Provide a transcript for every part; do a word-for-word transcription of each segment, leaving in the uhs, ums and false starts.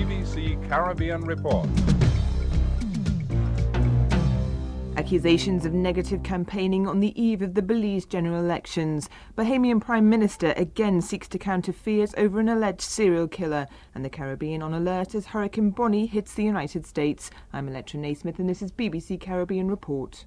B B C Caribbean Report. Accusations of negative campaigning on the eve of the Belize general elections. Bahamian Prime Minister again seeks to counter fears over an alleged serial killer. And the Caribbean on alert as Hurricane Bonnie hits the United States. I'm Electra Naismith and this is B B C Caribbean Report.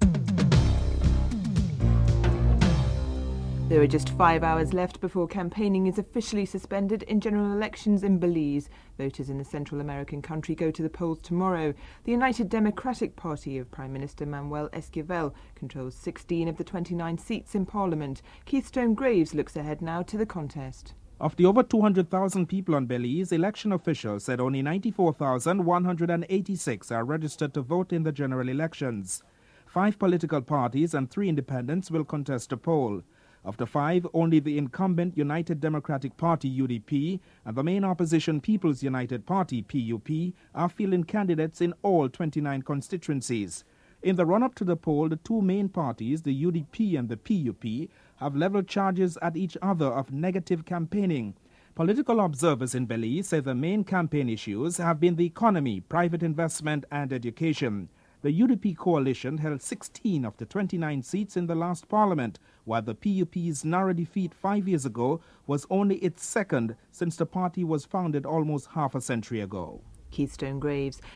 There are just five hours left before campaigning is officially suspended in general elections in Belize. Voters in the Central American country go to the polls tomorrow. The United Democratic Party of Prime Minister Manuel Esquivel controls sixteen of the twenty-nine seats in Parliament. Keithstone Graves looks ahead now to the contest. Of the over two hundred thousand people on Belize, election officials said only ninety-four thousand one hundred eighty-six are registered to vote in the general elections. Five political parties and three independents will contest a poll. Of the five, only the incumbent United Democratic Party U D P and the main opposition People's United Party P U P are fielding candidates in all twenty-nine constituencies. In the run-up to the poll, the two main parties, the U D P and the P U P, have leveled charges at each other of negative campaigning. Political observers in Belize say the main campaign issues have been the economy, private investment and education. The U D P coalition held sixteen of the twenty-nine seats in the last parliament, while the P U P's narrow defeat five years ago was only its second since the party was founded almost half a century ago. Keithstone Graves.